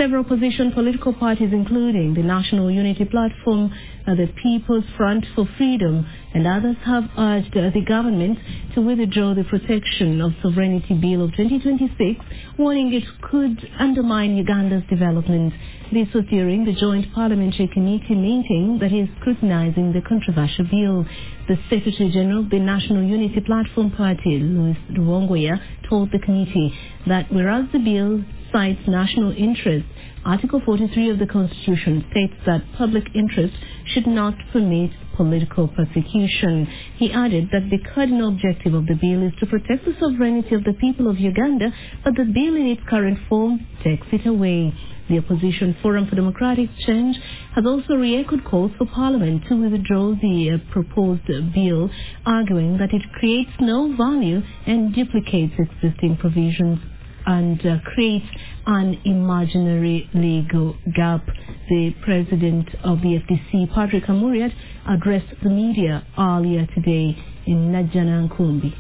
Several opposition political parties, including the National Unity Platform, the People's Front for Freedom, and others have urged the government to withdraw the Protection of Sovereignty Bill of 2026, warning it could undermine Uganda's development. This was during the Joint Parliamentary Committee meeting that is scrutinizing the controversial bill. The Secretary General of the National Unity Platform Party, Louis Ruwongoya, told the committee that whereas the bill cites national interest, Article 43 of the Constitution states that public interest should not permit political persecution. He added that the cardinal objective of the bill is to protect the sovereignty of the people of Uganda, but the bill in its current form takes it away. The Opposition Forum for Democratic Change has also re-echoed calls for Parliament to withdraw the proposed bill, arguing that it creates no value and duplicates existing provisions and creates an imaginary legal gap. The president of the FDC, Patrick Amuriat, addressed the media earlier today in Najjana Nkumbi.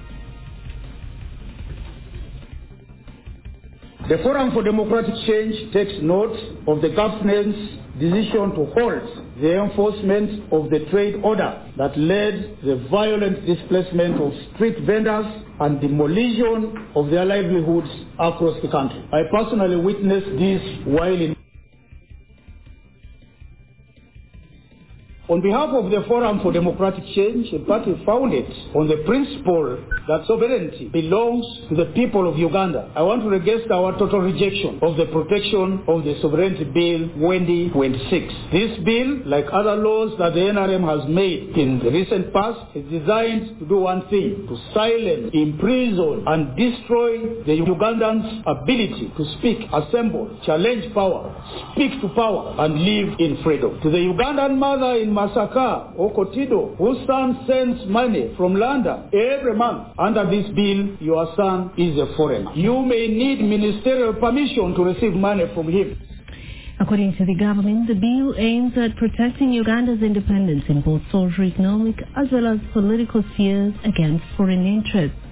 The Forum for Democratic Change takes note of the government's decision to halt the enforcement of the trade order that led the violent displacement of street vendors and demolition of their livelihoods across the country. I personally witnessed this while in. On behalf of the Forum for Democratic Change, a party founded on the principle that sovereignty belongs to the people of Uganda, I want to register our total rejection of the Protection of the Sovereignty Bill 2026. This bill, like other laws that the NRM has made in the recent past, is designed to do one thing: to silence, imprison, and destroy the Ugandans' ability to speak, assemble, challenge power, speak to power, and live in freedom. To the Ugandan mother in Masaka or Kotido, whose son sends money from London every month, under this bill, your son is a foreigner. You may need ministerial permission to receive money from him. According to the government, the bill aims at protecting Uganda's independence in both socio-economic as well as political spheres against foreign interests.